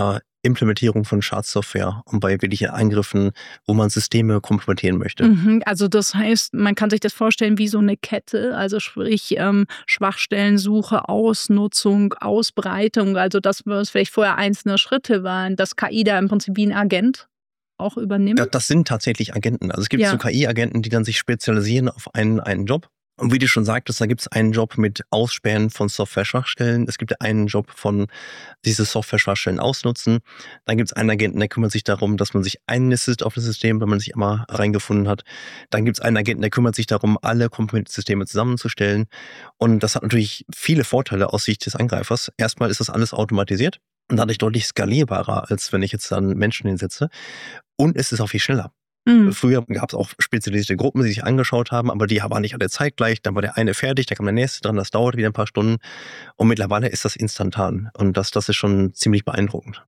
S1: Implementierung von Schadsoftware und bei wirklichen Angriffen, wo man Systeme kompromittieren möchte.
S3: Mhm, also das heißt, man kann sich das vorstellen wie so eine Kette, also sprich ähm, Schwachstellensuche, Ausnutzung, Ausbreitung, also das, was vielleicht vorher einzelne Schritte waren, dass K I da im Prinzip wie ein Agent auch übernimmt?
S1: Das, das sind tatsächlich Agenten. Also es gibt
S3: ja.
S1: so K I-Agenten, die dann sich spezialisieren auf einen, einen Job. Und wie du schon sagtest, da gibt es einen Job mit Ausspähen von Software-Schwachstellen. Es gibt einen Job von diese Software-Schwachstellen ausnutzen. Dann gibt es einen Agenten, der kümmert sich darum, dass man sich einnistet auf das System, wenn man sich einmal reingefunden hat. Dann gibt es einen Agenten, der kümmert sich darum, alle Komponentensysteme zusammenzustellen. Und das hat natürlich viele Vorteile aus Sicht des Angreifers. Erstmal ist das alles automatisiert und dadurch deutlich skalierbarer, als wenn ich jetzt dann Menschen hinsetze. Und es ist auch viel schneller. Mhm. Früher gab es auch spezialisierte Gruppen, die sich angeschaut haben, aber die waren nicht alle zeitgleich. Dann war der eine fertig, dann kam der nächste dran, das dauert wieder ein paar Stunden. Und mittlerweile ist das instantan. Und das, das ist schon ziemlich beeindruckend.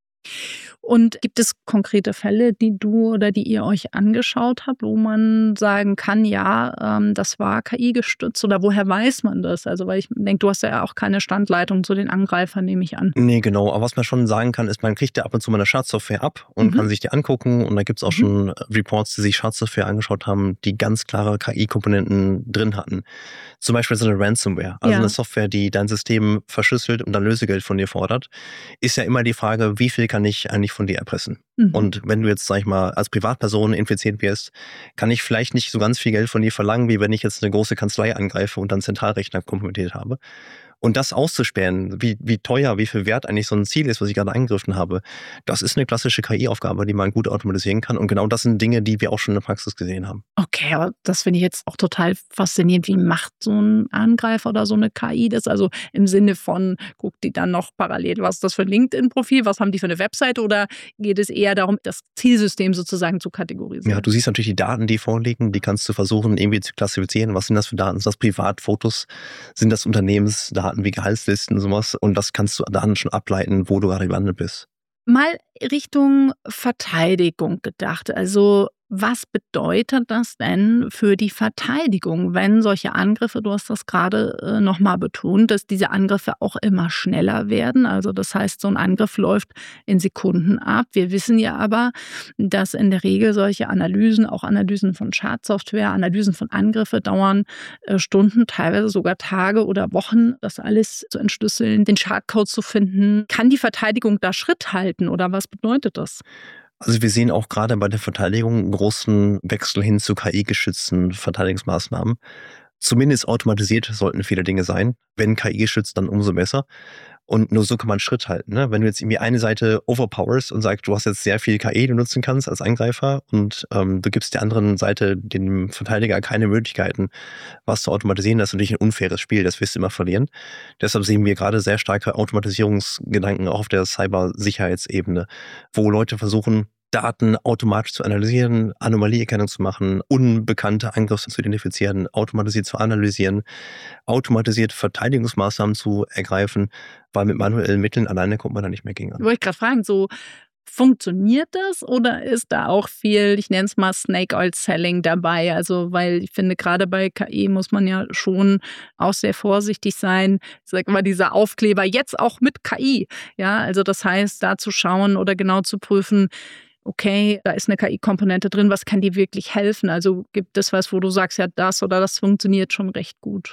S3: Und gibt es konkrete Fälle, die du oder die ihr euch angeschaut habt, wo man sagen kann, ja, ähm, das war K I gestützt oder woher weiß man das? Also weil ich denke, du hast ja auch keine Standleitung zu den Angreifern, nehme ich an.
S1: Nee, genau. Aber was man schon sagen kann, ist, man kriegt ja ab und zu mal eine Schadsoftware ab und mhm. kann sich die angucken. Und da gibt es auch mhm. schon Reports, die sich Schadsoftware angeschaut haben, die ganz klare K I-Komponenten drin hatten. Zum Beispiel so eine Ransomware, also ja. eine Software, die dein System verschlüsselt und dann Lösegeld von dir fordert, ist ja immer die Frage, wie viel kann ich eigentlich von dir erpressen? Mhm. Und wenn du jetzt, sag ich mal, als Privatperson infiziert wirst, kann ich vielleicht nicht so ganz viel Geld von dir verlangen, wie wenn ich jetzt eine große Kanzlei angreife und dann Zentralrechner kompromittiert habe. Und das auszuspähen, wie, wie teuer, wie viel Wert eigentlich so ein Ziel ist, was ich gerade angegriffen habe, das ist eine klassische K I-Aufgabe, die man gut automatisieren kann. Und genau das sind Dinge, die wir auch schon in der Praxis gesehen haben.
S3: Okay, aber das finde ich jetzt auch total faszinierend. Wie macht so ein Angreifer oder so eine K I das? Also im Sinne von, guckt die dann noch parallel, was ist das für ein LinkedIn-Profil, was haben die für eine Webseite oder geht es eher darum, das Zielsystem sozusagen zu kategorisieren?
S1: Ja, du siehst natürlich die Daten, die vorliegen, die kannst du versuchen irgendwie zu klassifizieren. Was sind das für Daten? Sind das Privatfotos? Sind das Unternehmensdaten wie Gehaltslisten und sowas? Und das kannst du dann schon ableiten, wo du gerade gelandet bist.
S3: Mal Richtung Verteidigung gedacht. Also was bedeutet das denn für die Verteidigung, wenn solche Angriffe, du hast das gerade äh, nochmal betont, dass diese Angriffe auch immer schneller werden? Also das heißt, so ein Angriff läuft in Sekunden ab. Wir wissen ja aber, dass in der Regel solche Analysen, auch Analysen von Schadsoftware, Analysen von Angriffe dauern äh, Stunden, teilweise sogar Tage oder Wochen, das alles zu entschlüsseln, den Schadcode zu finden. Kann die Verteidigung da Schritt halten oder was bedeutet das?
S1: Also wir sehen auch gerade bei der Verteidigung einen großen Wechsel hin zu K I-geschützten Verteidigungsmaßnahmen. Zumindest automatisiert sollten viele Dinge sein. Wenn K I geschützt, dann umso besser. Und nur so kann man einen Schritt halten. Ne? Wenn du jetzt irgendwie eine Seite overpowerst und sagst, du hast jetzt sehr viel K I, die du nutzen kannst als Angreifer und ähm, du gibst der anderen Seite, dem Verteidiger, keine Möglichkeiten, was zu automatisieren, das ist natürlich ein unfaires Spiel, das wirst du immer verlieren. Deshalb sehen wir gerade sehr starke Automatisierungsgedanken auch auf der Cybersicherheitsebene, wo Leute versuchen, Daten automatisch zu analysieren, Anomalieerkennung zu machen, unbekannte Angriffe zu identifizieren, automatisiert zu analysieren, automatisiert Verteidigungsmaßnahmen zu ergreifen, weil mit manuellen Mitteln alleine kommt man da nicht mehr gegen an.
S3: Wollte ich gerade fragen, so funktioniert das oder ist da auch viel, ich nenne es mal Snake Oil Selling dabei? Also weil ich finde, gerade bei K I muss man ja schon auch sehr vorsichtig sein. Ich sage immer, dieser Aufkleber jetzt auch mit K I. Ja, also das heißt, da zu schauen oder genau zu prüfen, okay, da ist eine K I-Komponente drin, was kann die wirklich helfen? Also gibt es was, wo du sagst, ja, das oder das funktioniert schon recht gut?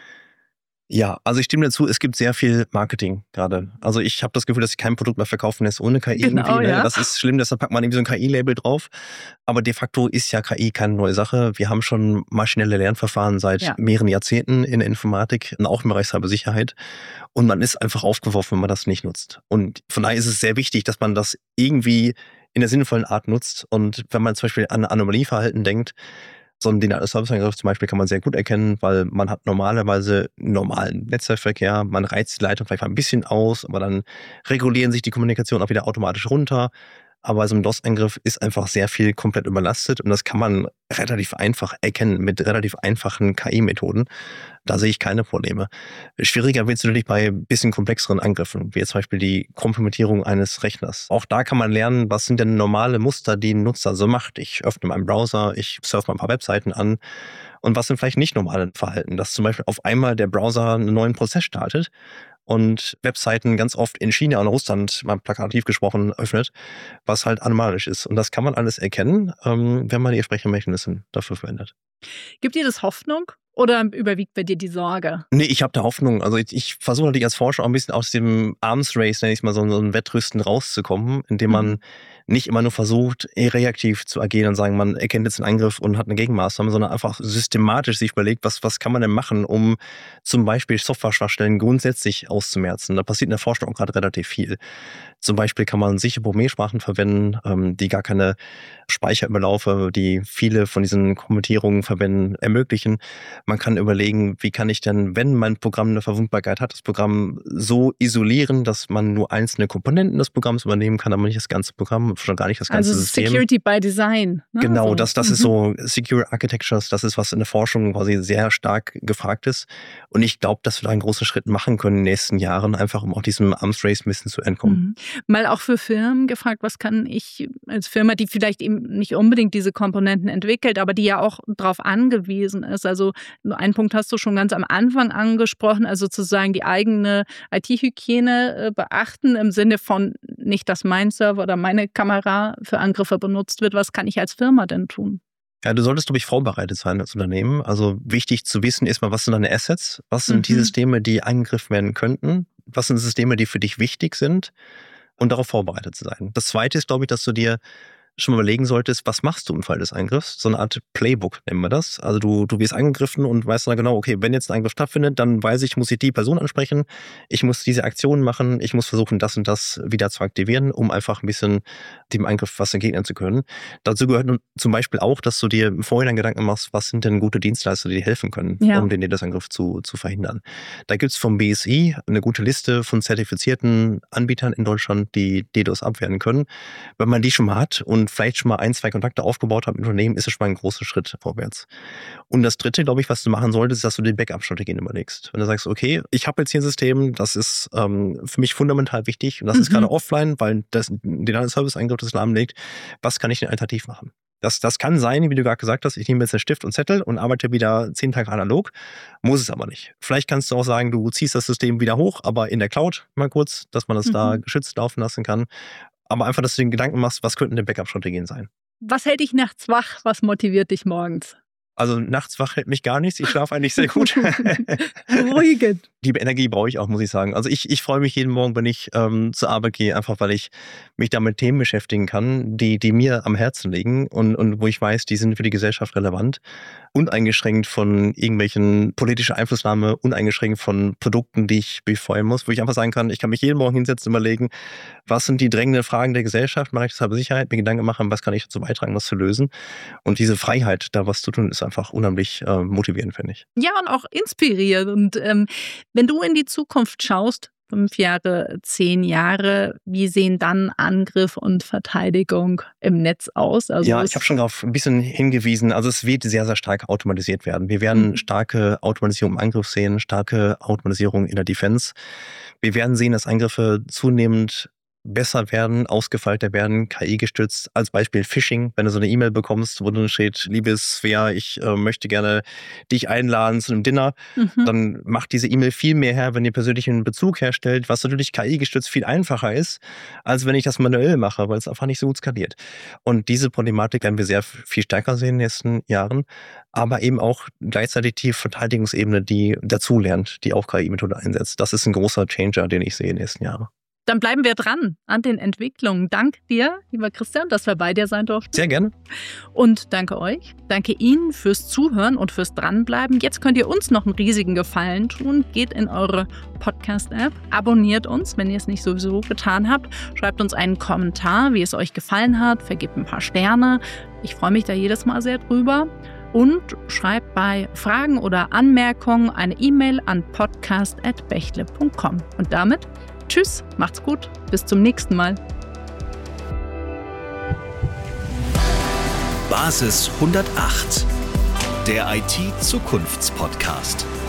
S1: Ja, also ich stimme dazu, es gibt sehr viel Marketing gerade. Also ich habe das Gefühl, dass ich kein Produkt mehr verkaufen lässt ohne K I.
S3: Genau,
S1: irgendwie.
S3: ja.
S1: Das ist schlimm, deshalb packt man irgendwie so ein K I-Label drauf. Aber de facto ist ja K I keine neue Sache. Wir haben schon maschinelle Lernverfahren seit ja. mehreren Jahrzehnten in der Informatik und auch im Bereich Cybersicherheit. Und man ist einfach aufgeworfen, wenn man das nicht nutzt. Und von daher ist es sehr wichtig, dass man das irgendwie in der sinnvollen Art nutzt. Und wenn man zum Beispiel an Anomalieverhalten denkt, so einen Denial-of-Service-Angriff zum Beispiel kann man sehr gut erkennen, weil man hat normalerweise normalen Netzwerkverkehr, man reizt die Leitung vielleicht mal ein bisschen aus, aber dann regulieren sich die Kommunikation auch wieder automatisch runter. Aber so ein DOS-Angriff ist einfach sehr viel komplett überlastet und das kann man relativ einfach erkennen mit relativ einfachen K I-Methoden. Da sehe ich keine Probleme. Schwieriger wird es natürlich bei ein bisschen komplexeren Angriffen, wie jetzt zum Beispiel die Kompromittierung eines Rechners. Auch da kann man lernen, was sind denn normale Muster, die ein Nutzer so macht. Ich öffne meinen Browser, ich surfe mal ein paar Webseiten an. Und was sind vielleicht nicht normale Verhalten, dass zum Beispiel auf einmal der Browser einen neuen Prozess startet und Webseiten ganz oft in China und Russland, mal plakativ gesprochen, öffnet, was halt anomalisch ist. Und das kann man alles erkennen, ähm, wenn man die entsprechenden Mechanismen dafür verwendet.
S3: Gibt dir das Hoffnung oder überwiegt bei dir die Sorge?
S1: Nee, ich habe da Hoffnung. Also ich, ich versuche natürlich als Forscher auch ein bisschen aus dem Arms Race, nenne ich es mal, so, so ein Wettrüsten rauszukommen, indem man mhm. nicht immer nur versucht, reaktiv zu agieren und sagen, man erkennt jetzt einen Angriff und hat eine Gegenmaßnahme, sondern einfach systematisch sich überlegt, was, was kann man denn machen, um zum Beispiel Software-Schwachstellen grundsätzlich auszumerzen. Da passiert in der Forschung auch gerade relativ viel. Zum Beispiel kann man sichere Programmiersprachen verwenden, ähm, die gar keine Speicherüberlaufe, die viele von diesen Kommentierungen verwenden, ermöglichen. Man kann überlegen, wie kann ich denn, wenn mein Programm eine Verwundbarkeit hat, das Programm so isolieren, dass man nur einzelne Komponenten des Programms übernehmen kann, aber nicht das ganze Programm, schon gar nicht das ganze
S3: also
S1: System.
S3: Also Security by Design. Ne?
S1: Genau,
S3: so.
S1: das, das
S3: mhm.
S1: ist so Secure Architectures, das ist, was in der Forschung quasi sehr stark gefragt ist. Und ich glaube, dass wir da einen großen Schritt machen können in den nächsten Jahren, einfach um auch diesem Arms Race ein bisschen zu entkommen.
S3: Mhm. Mal auch für Firmen gefragt, was kann ich als Firma, die vielleicht eben nicht unbedingt diese Komponenten entwickelt, aber die ja auch darauf angewiesen ist. Also einen Punkt hast du schon ganz am Anfang angesprochen, also sozusagen die eigene I T-Hygiene beachten im Sinne von nicht, dass mein Server oder meine Kamera für Angriffe benutzt wird. Was kann ich als Firma denn tun?
S1: Ja, du solltest, glaube ich, vorbereitet sein als Unternehmen. Also wichtig zu wissen ist mal, was sind deine Assets? Was sind mhm. die Systeme, die angegriffen werden könnten? Was sind Systeme, die für dich wichtig sind? Und darauf vorbereitet zu sein. Das Zweite ist, glaube ich, dass du dir schon mal überlegen solltest, was machst du im Fall des Angriffs? So eine Art Playbook nennen wir das. Also du, du wirst angegriffen und weißt dann genau, okay, wenn jetzt ein Angriff stattfindet, dann weiß ich, muss ich die Person ansprechen, ich muss diese Aktion machen, ich muss versuchen, das und das wieder zu aktivieren, um einfach ein bisschen dem Angriff was entgegnen zu können. Dazu gehört zum Beispiel auch, dass du dir im Vorhinein Gedanken machst, was sind denn gute Dienstleister, die dir helfen können, ja. um den DDoS-Angriff zu, zu verhindern. Da gibt es vom B S I eine gute Liste von zertifizierten Anbietern in Deutschland, die DDoS abwehren können. Wenn man die schon mal hat und vielleicht schon mal ein, zwei Kontakte aufgebaut hat im Unternehmen, ist es schon mal ein großer Schritt vorwärts. Und das Dritte, glaube ich, was du machen solltest, ist, dass du die Backup-Strategien überlegst. Wenn du sagst, okay, ich habe jetzt hier ein System, das ist ähm, für mich fundamental wichtig und das mhm. ist gerade offline, weil das, den Service-Eingriff das lahmlegt, was kann ich denn alternativ machen? Das, das kann sein, wie du gerade gesagt hast, ich nehme jetzt einen Stift und Zettel und arbeite wieder zehn Tage analog, muss es aber nicht. Vielleicht kannst du auch sagen, du ziehst das System wieder hoch, aber in der Cloud mal kurz, dass man das mhm. da geschützt laufen lassen kann. Aber einfach, dass du den Gedanken machst, was könnten denn Backup-Strategien sein?
S3: Was hält dich nachts wach? Was motiviert dich morgens?
S1: Also nachts wach hält mich gar nichts. Ich schlafe eigentlich sehr gut.
S3: Beruhigend.
S1: Die Energie brauche ich auch, muss ich sagen. Also ich, ich freue mich jeden Morgen, wenn ich ähm, zur Arbeit gehe, einfach weil ich mich da mit Themen beschäftigen kann, die, die mir am Herzen liegen und, und wo ich weiß, die sind für die Gesellschaft relevant. Uneingeschränkt von irgendwelchen politischer Einflussnahme, uneingeschränkt von Produkten, die ich befeuern muss, wo ich einfach sagen kann, ich kann mich jeden Morgen hinsetzen und überlegen, was sind die drängenden Fragen der Gesellschaft, mache ich das halbe Sicherheit, mir Gedanken machen, was kann ich dazu beitragen, das zu lösen. Und diese Freiheit, da was zu tun, ist einfach unheimlich äh, motivierend, finde ich.
S3: Ja, und auch inspirierend. Und ähm, wenn du in die Zukunft schaust, fünf Jahre, zehn Jahre, wie sehen dann Angriff und Verteidigung im Netz aus? Also
S1: ja, ich habe schon darauf ein bisschen hingewiesen. Also es wird sehr, sehr stark automatisiert werden. Wir werden mhm. starke Automatisierung im Angriff sehen, starke Automatisierung in der Defense. Wir werden sehen, dass Angriffe zunehmend besser werden, ausgefeilter werden, K I gestützt. Als Beispiel Phishing, wenn du so eine E-Mail bekommst, wo drin steht, liebes Svea, ich äh, möchte gerne dich einladen zu einem Dinner, mhm. dann macht diese E-Mail viel mehr her, wenn ihr persönlichen Bezug herstellt, was natürlich K I gestützt viel einfacher ist, als wenn ich das manuell mache, weil es einfach nicht so gut skaliert. Und diese Problematik werden wir sehr viel stärker sehen in den nächsten Jahren, aber eben auch gleichzeitig die Verteidigungsebene, die dazulernt, die auch K I-Methode einsetzt. Das ist ein großer Changer, den ich sehe in den nächsten Jahren.
S3: Dann bleiben wir dran an den Entwicklungen. Danke dir, lieber Christian, dass wir bei dir sein durften.
S1: Sehr gerne.
S3: Und danke euch. Danke Ihnen fürs Zuhören und fürs Dranbleiben. Jetzt könnt ihr uns noch einen riesigen Gefallen tun. Geht in eure Podcast-App, abonniert uns, wenn ihr es nicht sowieso getan habt. Schreibt uns einen Kommentar, wie es euch gefallen hat. Vergebt ein paar Sterne. Ich freue mich da jedes Mal sehr drüber. Und schreibt bei Fragen oder Anmerkungen eine E-Mail an podcast at bechtle punkt com. Und damit tschüss, macht's gut, bis zum nächsten Mal.
S2: Basis hundertacht, der I T-Zukunftspodcast.